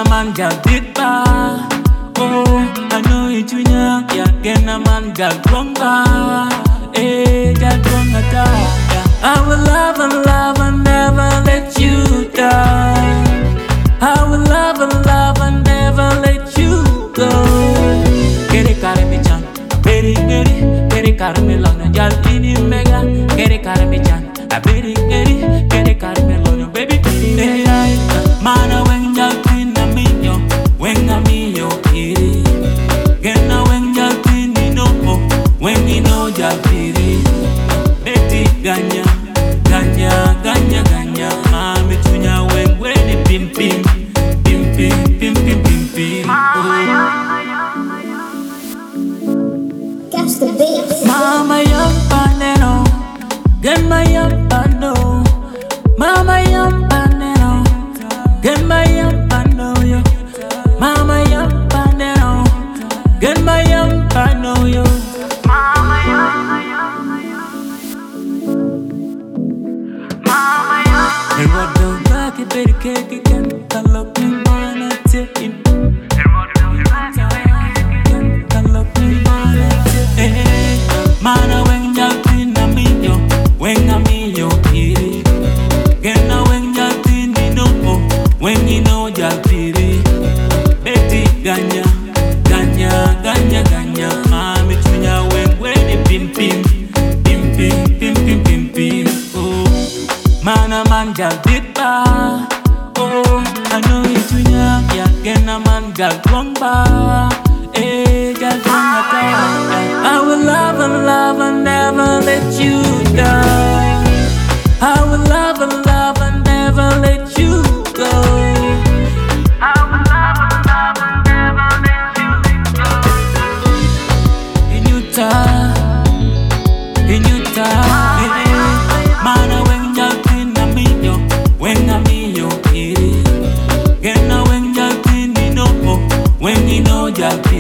man gal did ba. Oh, I know it you nya. Yeah, get a man gal wrong ba. Eh, gal wrong ata. I will love and never let you down. I will love and never let you go. Get it, carry me, John. Get it, carry me, long and y'all in it, mega. Get it, carry me, John. I bet it, get it, carry me, long, baby. Hey, man, when y'all clean, I mean, yo, when I mean, yo, get now when y'all clean, you know, when you know, y'all feel it. Betty, Ganya, mami, tunya, when it pim, pim. Catch the beat. Mama young panero, get my young pano. Mama young panero, get my young pano yo. Mama young panero, get my young pano yo. Mama young. Hey, what don't like it, baby, cake again. I love me, man, I take it. Mana when y'all clean a me yo, when a me yo kiri. Get now when y'all clean me no, when you know y'all kiri. Betty Ganya, mami tunya when it pim pim. Oh, mana man y'all did ba. Oh, I know it tunya, yeah, get a man y'all wrong ba. Eh, y'all wrong ata. I will love and never let you down. I will love and never let you go. I will love and never let you go. In Utah, mana when y'all clean a me yo, when a me yo, get now when y'all clean me no, when you know y'all.